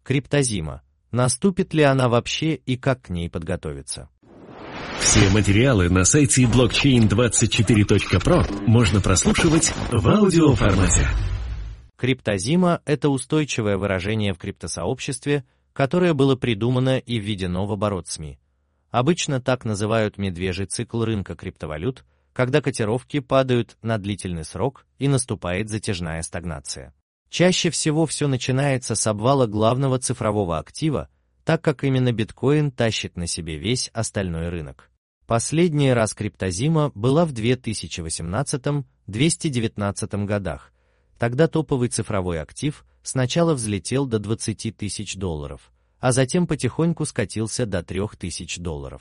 Криптозима. Наступит ли она вообще и как к ней подготовиться? Все материалы на сайте blockchain24.pro можно прослушивать в аудиоформате. Криптозима – это устойчивое выражение в криптосообществе, которое было придумано и введено в оборот СМИ. Обычно так называют медвежий цикл рынка криптовалют, когда котировки падают на длительный срок и наступает затяжная стагнация. Чаще всего все начинается с обвала главного цифрового актива, так как именно биткоин тащит на себе весь остальной рынок. Последний раз криптозима была в 2018-2019 годах. Тогда топовый цифровой актив сначала взлетел до $20 тысяч, а затем потихоньку скатился до $3 тысяч.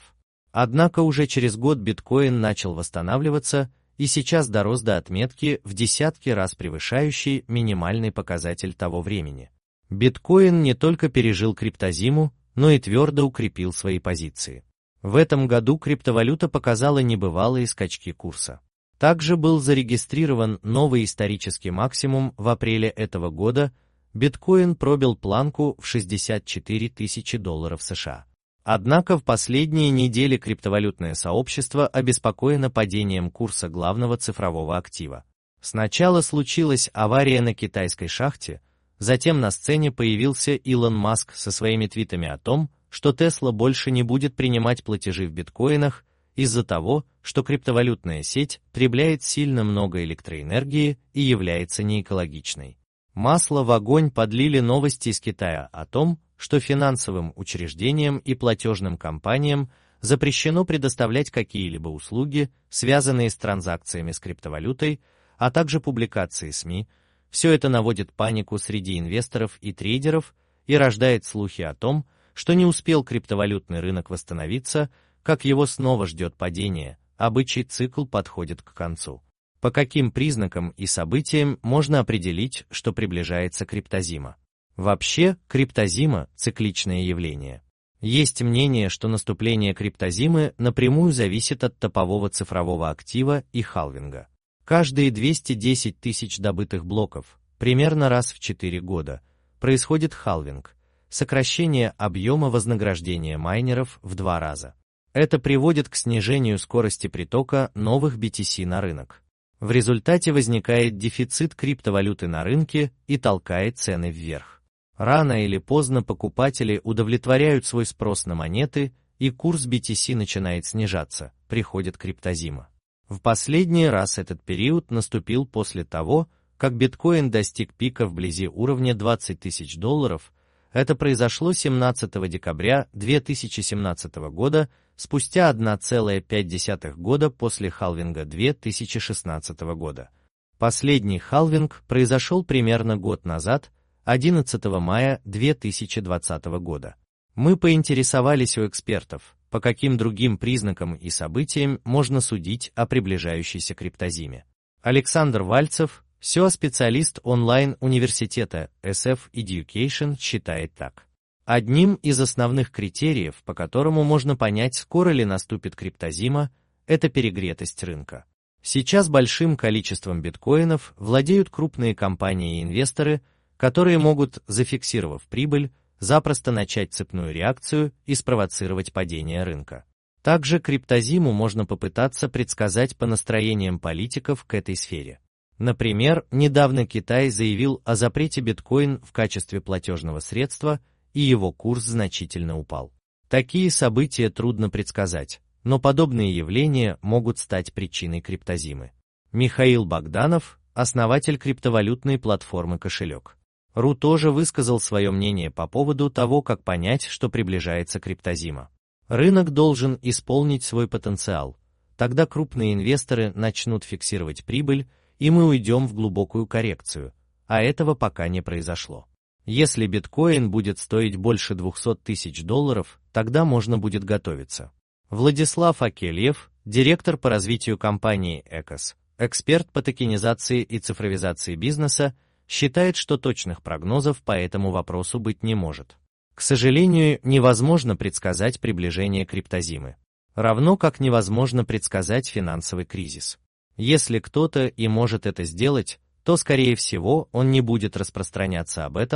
Однако уже через год биткоин начал восстанавливаться и сейчас дорос до отметки в десятки раз превышающей минимальный показатель того времени. Биткоин не только пережил криптозиму, но и твердо укрепил свои позиции. В этом году криптовалюта показала небывалые скачки курса. Также был зарегистрирован новый исторический максимум в апреле этого года, биткоин пробил планку в $64 тысячи США. Однако в последние недели криптовалютное сообщество обеспокоено падением курса главного цифрового актива. Сначала случилась авария на китайской шахте, затем на сцене появился Илон Маск со своими твитами о том, что Tesla больше не будет принимать платежи в биткоинах из-за того, что криптовалютная сеть потребляет сильно много электроэнергии и является неэкологичной. Масло в огонь подлили новости из Китая о том, что финансовым учреждениям и платежным компаниям запрещено предоставлять какие-либо услуги, связанные с транзакциями с криптовалютой, а также публикации СМИ. Все это наводит панику среди инвесторов и трейдеров и рождает слухи о том, что не успел криптовалютный рынок восстановиться, как его снова ждет падение, а бычий цикл подходит к концу. По каким признакам и событиям можно определить, что приближается криптозима? Вообще, криптозима – цикличное явление. Есть мнение, что наступление криптозимы напрямую зависит от топового цифрового актива и халвинга. Каждые 210 тысяч добытых блоков, примерно раз в 4 года, происходит халвинг, сокращение объема вознаграждения майнеров в 2 раза. Это приводит к снижению скорости притока новых BTC на рынок. В результате возникает дефицит криптовалюты на рынке и толкает цены вверх. Рано или поздно покупатели удовлетворяют свой спрос на монеты, и курс BTC начинает снижаться, приходит криптозима. В последний раз этот период наступил после того, как биткоин достиг пика вблизи уровня $20 тысяч. Это произошло 17 декабря 2017 года, спустя 1,5 года после халвинга 2016 года. Последний халвинг произошел примерно год назад, 11 мая 2020 года. Мы поинтересовались у экспертов, по каким другим признакам и событиям можно судить о приближающейся криптозиме. Александр Вальцев, SEO-специалист онлайн-университета SF Education, считает так. Одним из основных критериев, по которому можно понять, скоро ли наступит криптозима, это перегретость рынка. Сейчас большим количеством биткоинов владеют крупные компании и инвесторы, которые могут, зафиксировав прибыль, запросто начать цепную реакцию и спровоцировать падение рынка. Также криптозиму можно попытаться предсказать по настроениям политиков к этой сфере. Например, недавно Китай заявил о запрете биткоин в качестве платежного средства, и его курс значительно упал. Такие события трудно предсказать, но подобные явления могут стать причиной криптозимы. Михаил Богданов, основатель криптовалютной платформы Кошелек.ру, тоже высказал свое мнение по поводу того, как понять, что приближается криптозима. Рынок должен исполнить свой потенциал, тогда крупные инвесторы начнут фиксировать прибыль, и мы уйдем в глубокую коррекцию, а этого пока не произошло. Если биткоин будет стоить больше $200 тысяч, тогда можно будет готовиться. Владислав Акельев, директор по развитию компании Экос, эксперт по токенизации и цифровизации бизнеса, считает, что точных прогнозов по этому вопросу быть не может. К сожалению, невозможно предсказать приближение криптозимы. Равно как невозможно предсказать финансовый кризис. Если кто-то и может это сделать, то, скорее всего, он не будет распространяться об этом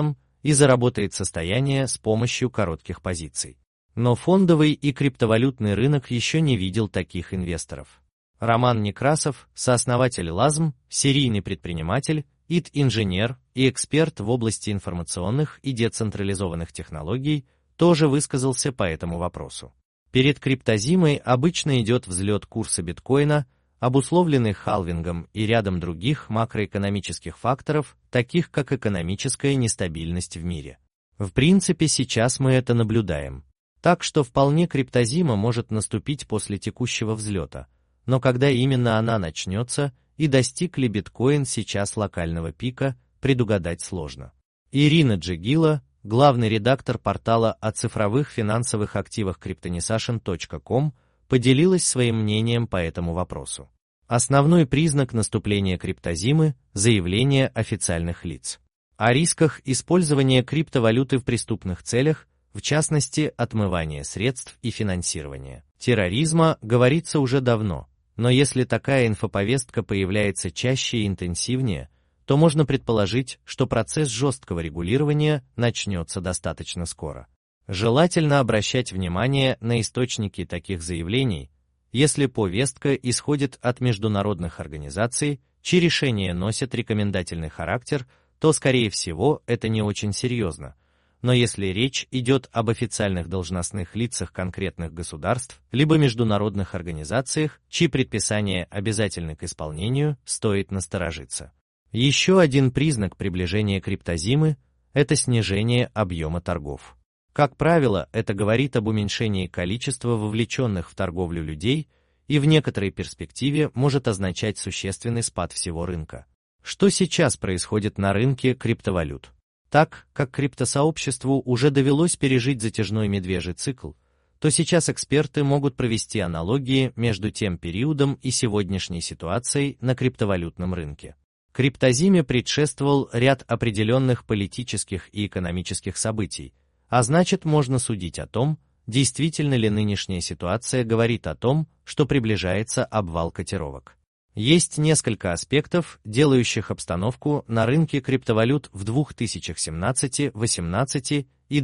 и заработает состояние с помощью коротких позиций. Но фондовый и криптовалютный рынок еще не видел таких инвесторов. Роман Некрасов, сооснователь LAZM, серийный предприниматель, ИТ-инженер и эксперт в области информационных и децентрализованных технологий, тоже высказался по этому вопросу. Перед криптозимой обычно идет взлет курса биткоина, обусловленный халвингом и рядом других макроэкономических факторов, таких как экономическая нестабильность в мире. В принципе, сейчас мы это наблюдаем. Так что вполне криптозима может наступить после текущего взлета, но когда именно она начнется и достиг ли биткоин сейчас локального пика, предугадать сложно. Ирина Джигила, главный редактор портала о цифровых финансовых активах cryptonisation.com, поделилась своим мнением по этому вопросу. Основной признак наступления криптозимы – заявление официальных лиц. О рисках использования криптовалюты в преступных целях, в частности, отмывания средств и финансирования терроризма, говорится уже давно, но если такая инфоповестка появляется чаще и интенсивнее, то можно предположить, что процесс жесткого регулирования начнется достаточно скоро. Желательно обращать внимание на источники таких заявлений, если повестка исходит от международных организаций, чьи решения носят рекомендательный характер, то, скорее всего, это не очень серьезно. Но если речь идет об официальных должностных лицах конкретных государств, либо международных организациях, чьи предписания обязательны к исполнению, стоит насторожиться. Еще один признак приближения криптозимы – это снижение объема торгов. Как правило, это говорит об уменьшении количества вовлеченных в торговлю людей и в некоторой перспективе может означать существенный спад всего рынка. Что сейчас происходит на рынке криптовалют? Так как криптосообществу уже довелось пережить затяжной медвежий цикл, то сейчас эксперты могут провести аналогии между тем периодом и сегодняшней ситуацией на криптовалютном рынке. Криптозиме предшествовал ряд определенных политических и экономических событий, а значит, можно судить о том, действительно ли нынешняя ситуация говорит о том, что приближается обвал котировок. Есть несколько аспектов, делающих обстановку на рынке криптовалют в 2017, 2018 и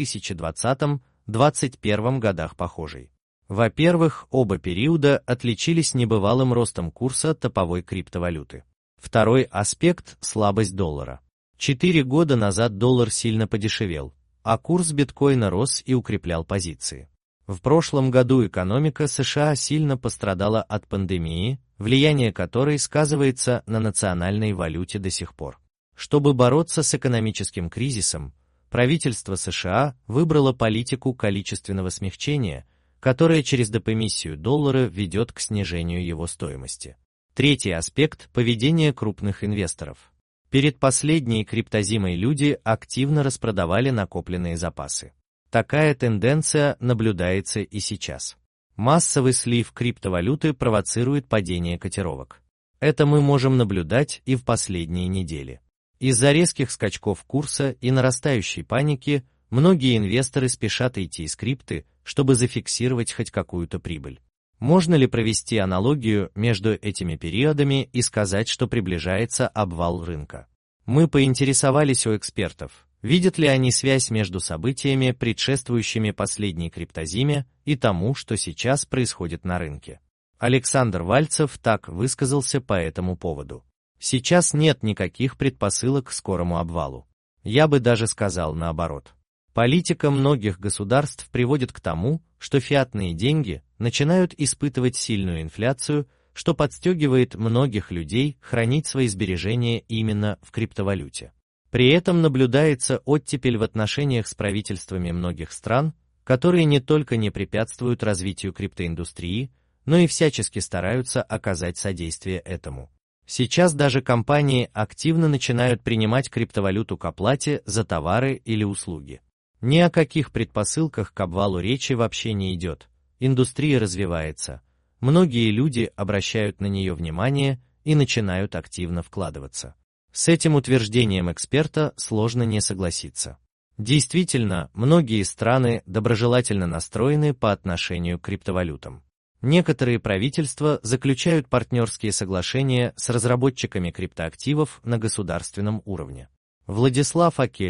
2020-2021 годах похожей. Во-первых, оба периода отличились небывалым ростом курса топовой криптовалюты. Второй аспект – слабость доллара. 4 года назад доллар сильно подешевел, а курс биткоина рос и укреплял позиции. В прошлом году экономика США сильно пострадала от пандемии, влияние которой сказывается на национальной валюте до сих пор. Чтобы бороться с экономическим кризисом, правительство США выбрало политику количественного смягчения, которая через депэмиссию доллара ведет к снижению его стоимости. Третий аспект – поведение крупных инвесторов. Перед последней криптозимой люди активно распродавали накопленные запасы. Такая тенденция наблюдается и сейчас. Массовый слив криптовалюты провоцирует падение котировок. Это мы можем наблюдать и в последние недели. Из-за резких скачков курса и нарастающей паники многие инвесторы спешат идти из крипты, чтобы зафиксировать хоть какую-то прибыль. Можно ли провести аналогию между этими периодами и сказать, что приближается обвал рынка? Мы поинтересовались у экспертов, видят ли они связь между событиями, предшествующими последней криптозиме, и тому, что сейчас происходит на рынке. Александр Вальцев так высказался по этому поводу. Сейчас нет никаких предпосылок к скорому обвалу. Я бы даже сказал наоборот. Политика многих государств приводит к тому, что фиатные деньги начинают испытывать сильную инфляцию, что подстегивает многих людей хранить свои сбережения именно в криптовалюте. При этом наблюдается оттепель в отношениях с правительствами многих стран, которые не только не препятствуют развитию криптоиндустрии, но и всячески стараются оказать содействие этому. Сейчас даже компании активно начинают принимать криптовалюту к оплате за товары или услуги. Ни о каких предпосылках к обвалу речи вообще не идет. Индустрия развивается, многие люди обращают на нее внимание и начинают активно вкладываться. С этим утверждением эксперта сложно не согласиться. Действительно, многие страны доброжелательно настроены по отношению к криптовалютам. Некоторые правительства заключают партнерские соглашения с разработчиками криптоактивов на государственном уровне. Владислав Акельев,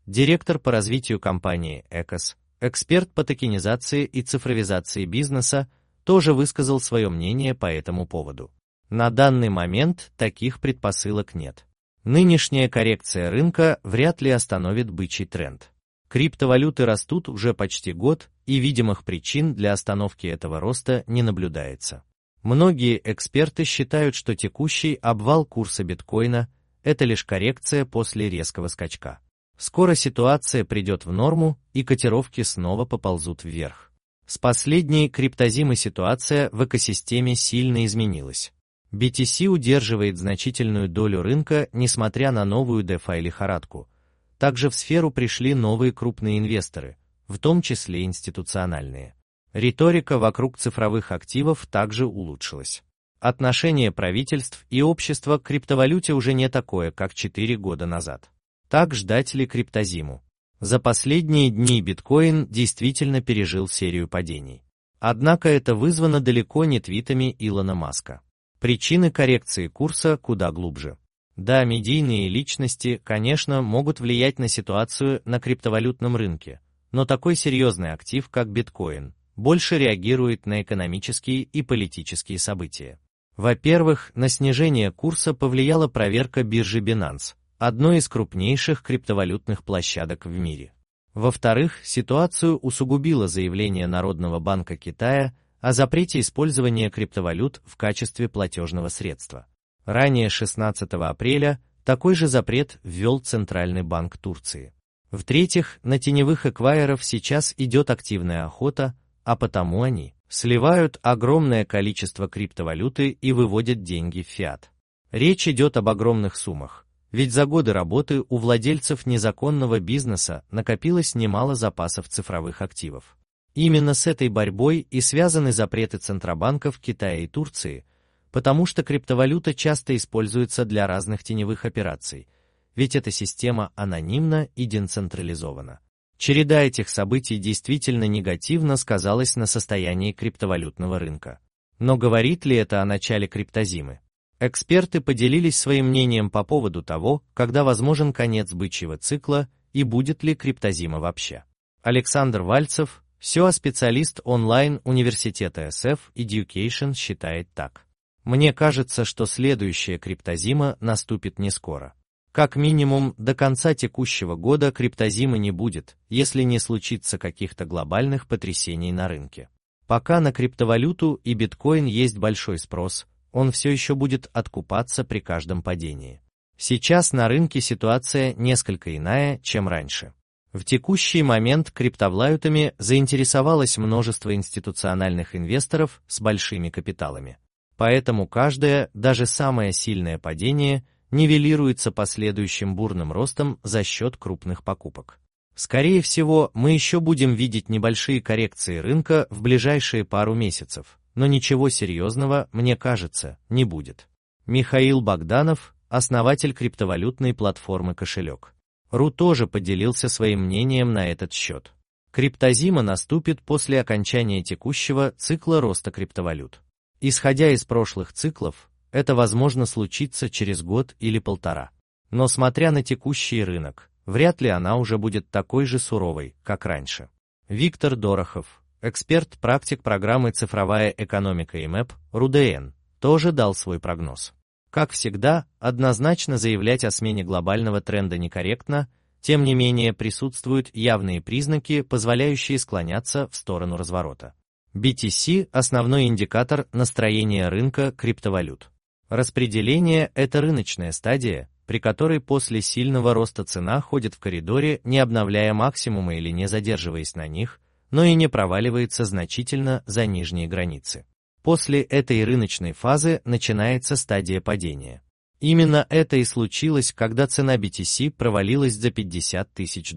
директор по развитию компании Экос, эксперт по токенизации и цифровизации бизнеса, тоже высказал свое мнение по этому поводу. На данный момент таких предпосылок нет. Нынешняя коррекция рынка вряд ли остановит бычий тренд. Криптовалюты растут уже почти год, и видимых причин для остановки этого роста не наблюдается. Многие эксперты считают, что текущий обвал курса биткоина – это лишь коррекция после резкого скачка. Скоро ситуация придет в норму, и котировки снова поползут вверх. С последней криптозимы ситуация в экосистеме сильно изменилась. BTC удерживает значительную долю рынка, несмотря на новую DeFi-лихорадку. Также в сферу пришли новые крупные инвесторы, в том числе институциональные. Риторика вокруг цифровых активов также улучшилась. Отношение правительств и общества к криптовалюте уже не такое, как 4 года назад. Так ждать ли криптозиму? За последние дни биткоин действительно пережил серию падений. Однако это вызвано далеко не твитами Илона Маска. Причины коррекции курса куда глубже. Да, медийные личности, конечно, могут влиять на ситуацию на криптовалютном рынке, но такой серьезный актив, как биткоин, больше реагирует на экономические и политические события. Во-первых, на снижение курса повлияла проверка биржи Binance, одной из крупнейших криптовалютных площадок в мире. Во-вторых, ситуацию усугубило заявление Народного банка Китая о запрете использования криптовалют в качестве платежного средства. Ранее 16 апреля такой же запрет ввел Центральный банк Турции. В-третьих, на теневых эквайеров сейчас идет активная охота, а потому они сливают огромное количество криптовалюты и выводят деньги в фиат. Речь идет об огромных суммах, ведь за годы работы у владельцев незаконного бизнеса накопилось немало запасов цифровых активов. Именно с этой борьбой и связаны запреты центробанков Китая и Турции, потому что криптовалюта часто используется для разных теневых операций, ведь эта система анонимна и децентрализована. Череда этих событий действительно негативно сказалась на состоянии криптовалютного рынка. Но говорит ли это о начале криптозимы? Эксперты поделились своим мнением по поводу того, когда возможен конец бычьего цикла и будет ли криптозима вообще. Александр Вальцев, SEO-специалист онлайн-университета SF Education, считает так. Мне кажется, что следующая криптозима наступит не скоро. Как минимум, до конца текущего года криптозимы не будет, если не случится каких-то глобальных потрясений на рынке. Пока на криптовалюту и биткоин есть большой спрос, он все еще будет откупаться при каждом падении. Сейчас на рынке ситуация несколько иная, чем раньше. В текущий момент криптовалютами заинтересовалось множество институциональных инвесторов с большими капиталами. Поэтому каждое, даже самое сильное падение нивелируется последующим бурным ростом за счет крупных покупок. Скорее всего, мы еще будем видеть небольшие коррекции рынка в ближайшие пару месяцев, но ничего серьезного, мне кажется, не будет. Михаил Богданов, основатель криптовалютной платформы Кошелек.ру, тоже поделился своим мнением на этот счет. Криптозима наступит после окончания текущего цикла роста криптовалют. Исходя из прошлых циклов, это возможно случится через год или полтора. Но смотря на текущий рынок, вряд ли она уже будет такой же суровой, как раньше. Виктор Дорохов, эксперт-практик программы «Цифровая экономика» ИМЭП, РУДН, тоже дал свой прогноз. Как всегда, однозначно заявлять о смене глобального тренда некорректно, тем не менее присутствуют явные признаки, позволяющие склоняться в сторону разворота. BTC – основной индикатор настроения рынка криптовалют. Распределение – это рыночная стадия, при которой после сильного роста цена ходит в коридоре, не обновляя максимумы или не задерживаясь на них, но и не проваливается значительно за нижние границы. После этой рыночной фазы начинается стадия падения. Именно это и случилось, когда цена BTC провалилась за $50 тысяч.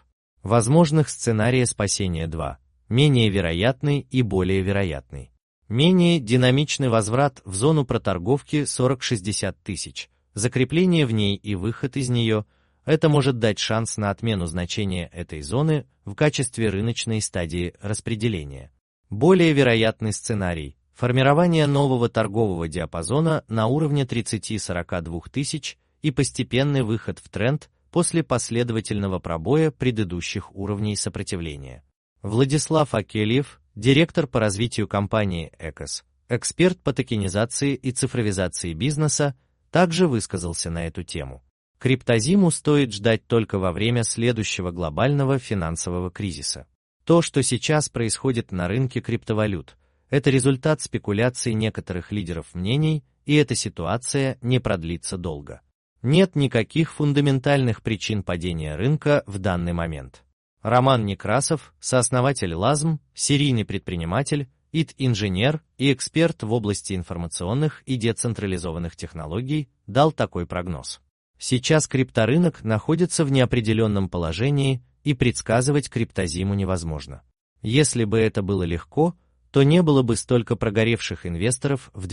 Возможных сценария спасения два. Менее вероятный и более вероятный. Менее динамичный возврат в зону проторговки 40-60 тысяч, закрепление в ней и выход из нее – это может дать шанс на отмену значения этой зоны в качестве рыночной стадии распределения. Более вероятный сценарий – формирование нового торгового диапазона на уровне 30-42 тысяч и постепенный выход в тренд, после последовательного пробоя предыдущих уровней сопротивления. Владислав Акельев, директор по развитию компании Экос, эксперт по токенизации и цифровизации бизнеса, также высказался на эту тему. Криптозиму стоит ждать только во время следующего глобального финансового кризиса. То, что сейчас происходит на рынке криптовалют, это результат спекуляций некоторых лидеров мнений, и эта ситуация не продлится долго. Нет никаких фундаментальных причин падения рынка в данный момент. Роман Некрасов, сооснователь LAZM, серийный предприниматель, ИТ-инженер и эксперт в области информационных и децентрализованных технологий, дал такой прогноз. Сейчас крипторынок находится в неопределенном положении, и предсказывать криптозиму невозможно. Если бы это было легко, то не было бы столько прогоревших инвесторов в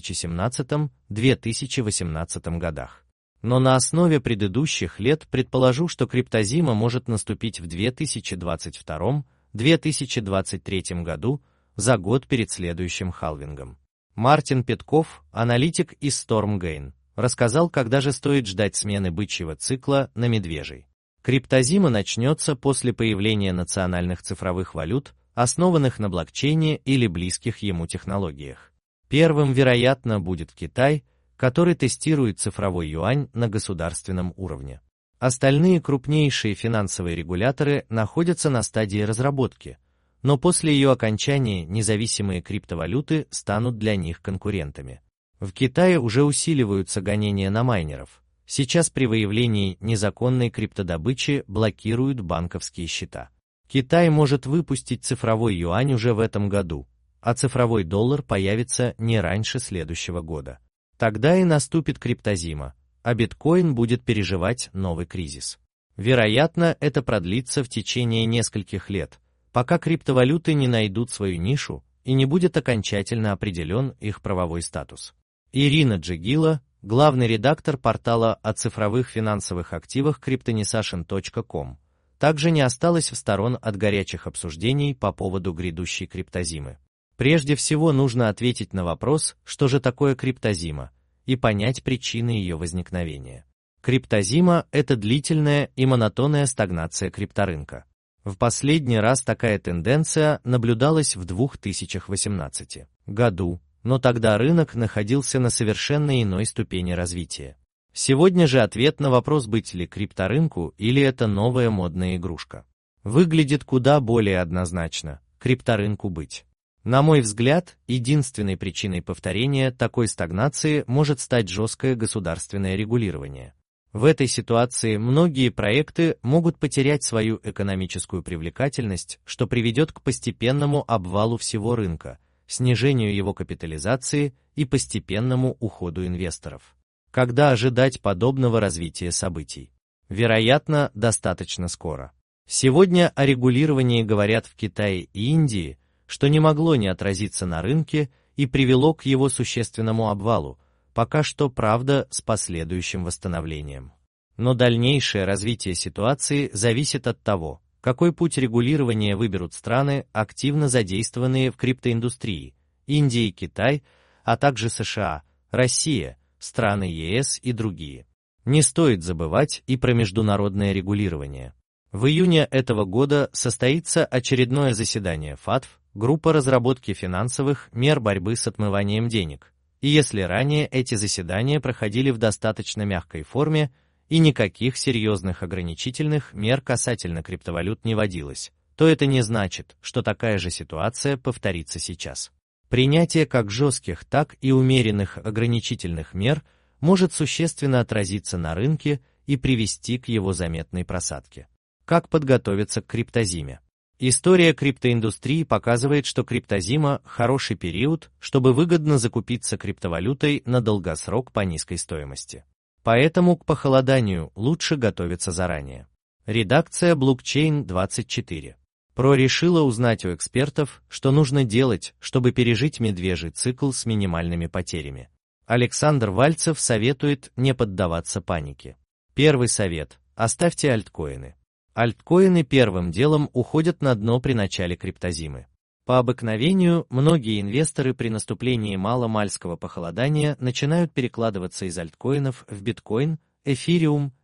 2017-2018 годах. Но на основе предыдущих лет предположу, что криптозима может наступить в 2022-2023 году, за год перед следующим халвингом. Мартин Петков, аналитик из StormGain, рассказал, когда же стоит ждать смены бычьего цикла на медвежий. Криптозима начнется после появления национальных цифровых валют, основанных на блокчейне или близких ему технологиях. Первым, вероятно, будет Китай, который тестирует цифровой юань на государственном уровне. Остальные крупнейшие финансовые регуляторы находятся на стадии разработки, но после ее окончания независимые криптовалюты станут для них конкурентами. В Китае уже усиливаются гонения на майнеров. Сейчас при выявлении незаконной криптодобычи блокируют банковские счета. Китай может выпустить цифровой юань уже в этом году, а цифровой доллар появится не раньше следующего года. Тогда и наступит криптозима, а биткоин будет переживать новый кризис. Вероятно, это продлится в течение нескольких лет, пока криптовалюты не найдут свою нишу и не будет окончательно определен их правовой статус. Ирина Джигила, главный редактор портала о цифровых финансовых активах cryptonessation.com, также не осталась в стороне от горячих обсуждений по поводу грядущей криптозимы. Прежде всего нужно ответить на вопрос, что же такое криптозима, и понять причины ее возникновения. Криптозима – это длительная и монотонная стагнация крипторынка. В последний раз такая тенденция наблюдалась в 2018 году, но тогда рынок находился на совершенно иной ступени развития. Сегодня же ответ на вопрос, быть ли крипторынку или это новая модная игрушка, выглядит куда более однозначно – крипторынку быть. На мой взгляд, единственной причиной повторения такой стагнации может стать жесткое государственное регулирование. В этой ситуации многие проекты могут потерять свою экономическую привлекательность, что приведет к постепенному обвалу всего рынка, снижению его капитализации и постепенному уходу инвесторов. Когда ожидать подобного развития событий? Вероятно, достаточно скоро. Сегодня о регулировании говорят в Китае и Индии, что не могло не отразиться на рынке и привело к его существенному обвалу, пока что, правда, с последующим восстановлением. Но дальнейшее развитие ситуации зависит от того, какой путь регулирования выберут страны, активно задействованные в криптоиндустрии, Индия и Китай, а также США, Россия, страны ЕС и другие. Не стоит забывать и про международное регулирование. В июне этого года состоится очередное заседание ФАТФ, группа разработки финансовых мер борьбы с отмыванием денег, и если ранее эти заседания проходили в достаточно мягкой форме и никаких серьезных ограничительных мер касательно криптовалют не вводилось, то это не значит, что такая же ситуация повторится сейчас. Принятие как жестких, так и умеренных ограничительных мер может существенно отразиться на рынке и привести к его заметной просадке. Как подготовиться к криптозиме? История криптоиндустрии показывает, что криптозима – хороший период, чтобы выгодно закупиться криптовалютой на долгосрок по низкой стоимости. Поэтому к похолоданию лучше готовиться заранее. Редакция Blockchain24 Pro решила узнать у экспертов, что нужно делать, чтобы пережить медвежий цикл с минимальными потерями. Александр Вальцев советует не поддаваться панике. Первый совет – оставьте альткоины. Альткоины первым делом уходят на дно при начале криптозимы. По обыкновению, многие инвесторы при наступлении маломальского похолодания начинают перекладываться из альткоинов в биткоин, эфириум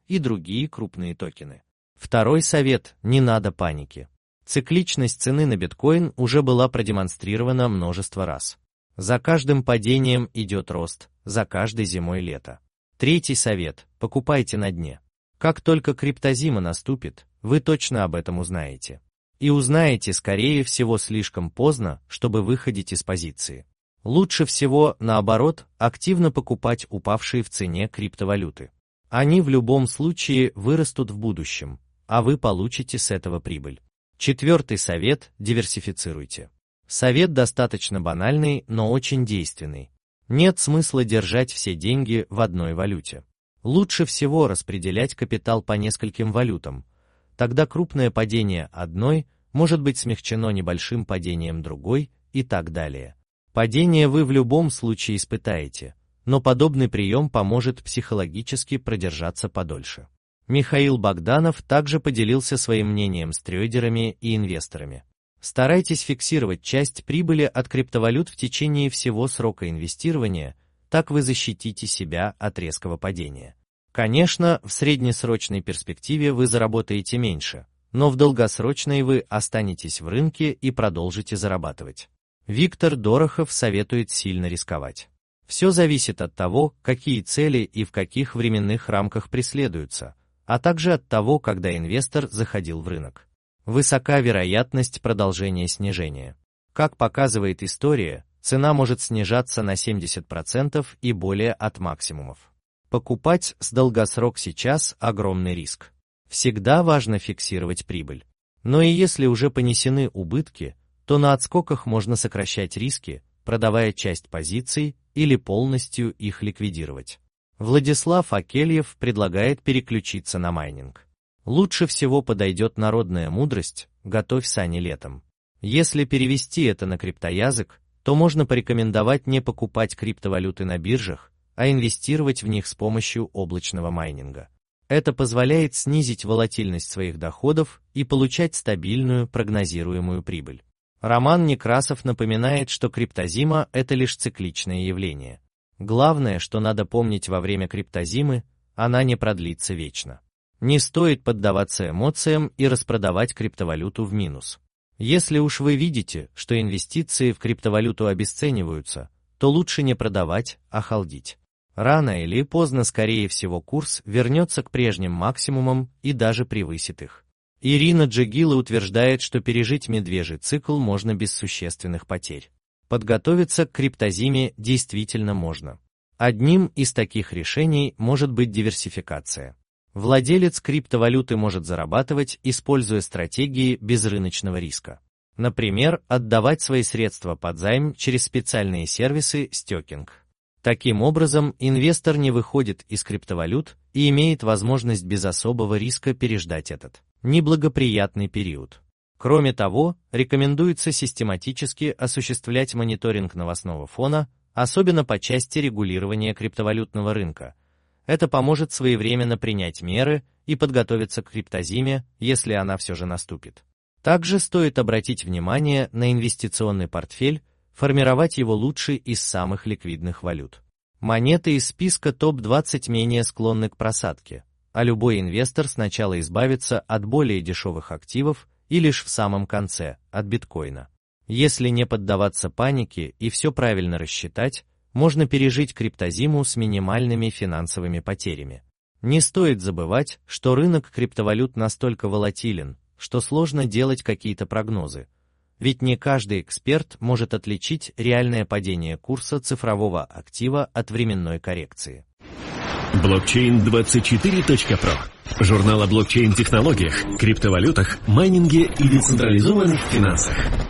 и другие крупные токены. Второй совет – не надо паники. Цикличность цены на биткоин уже была продемонстрирована множество раз. За каждым падением идет рост, за каждой зимой лето. Третий совет – покупайте на дне. Как только криптозима наступит, вы точно об этом узнаете. И узнаете, скорее всего, слишком поздно, чтобы выходить из позиции. Лучше всего, наоборот, активно покупать упавшие в цене криптовалюты. Они в любом случае вырастут в будущем, а вы получите с этого прибыль. Четвертый совет – диверсифицируйте. Совет достаточно банальный, но очень действенный. Нет смысла держать все деньги в одной валюте. Лучше всего распределять капитал по нескольким валютам. Тогда крупное падение одной может быть смягчено небольшим падением другой и так далее. Падение вы в любом случае испытаете, но подобный прием поможет психологически продержаться подольше. Михаил Богданов также поделился своим мнением с трейдерами и инвесторами. Старайтесь фиксировать часть прибыли от криптовалют в течение всего срока инвестирования, так вы защитите себя от резкого падения. Конечно, в среднесрочной перспективе вы заработаете меньше, но в долгосрочной вы останетесь в рынке и продолжите зарабатывать. Виктор Дорохов советует сильно рисковать. Все зависит от того, какие цели и в каких временных рамках преследуются, а также от того, когда инвестор заходил в рынок. Высока вероятность продолжения снижения. Как показывает история, цена может снижаться на 70% и более от максимумов. Покупать с долгосрок сейчас – огромный риск. Всегда важно фиксировать прибыль. Но и если уже понесены убытки, то на отскоках можно сокращать риски, продавая часть позиций или полностью их ликвидировать. Владислав Акельев предлагает переключиться на майнинг. Лучше всего подойдет народная мудрость «готовь сани летом». Если перевести это на криптоязык, то можно порекомендовать не покупать криптовалюты на биржах, а инвестировать в них с помощью облачного майнинга. Это позволяет снизить волатильность своих доходов и получать стабильную прогнозируемую прибыль. Роман Некрасов напоминает, что криптозима – это лишь цикличное явление. Главное, что надо помнить во время криптозимы, она не продлится вечно. Не стоит поддаваться эмоциям и распродавать криптовалюту в минус. Если уж вы видите, что инвестиции в криптовалюту обесцениваются, то лучше не продавать, а холдить. Рано или поздно, скорее всего, курс вернется к прежним максимумам и даже превысит их. Ирина Джигила утверждает, что пережить медвежий цикл можно без существенных потерь. Подготовиться к криптозиме действительно можно. Одним из таких решений может быть диверсификация. Владелец криптовалюты может зарабатывать, используя стратегии без рыночного риска. Например, отдавать свои средства под займ через специальные сервисы стейкинг. Таким образом, инвестор не выходит из криптовалют и имеет возможность без особого риска переждать этот неблагоприятный период. Кроме того, рекомендуется систематически осуществлять мониторинг новостного фона, особенно по части регулирования криптовалютного рынка. Это поможет своевременно принять меры и подготовиться к криптозиме, если она все же наступит. Также стоит обратить внимание на инвестиционный портфель, формировать его лучше из самых ликвидных валют. Монеты из списка топ-20 менее склонны к просадке, а любой инвестор сначала избавится от более дешевых активов и лишь в самом конце, от биткоина. Если не поддаваться панике и все правильно рассчитать, можно пережить криптозиму с минимальными финансовыми потерями. Не стоит забывать, что рынок криптовалют настолько волатилен, что сложно делать какие-то прогнозы. Ведь не каждый эксперт может отличить реальное падение курса цифрового актива от временной коррекции. Blockchain24.pro. Журнал о блокчейн-технологиях, криптовалютах, майнинге и децентрализованных финансах.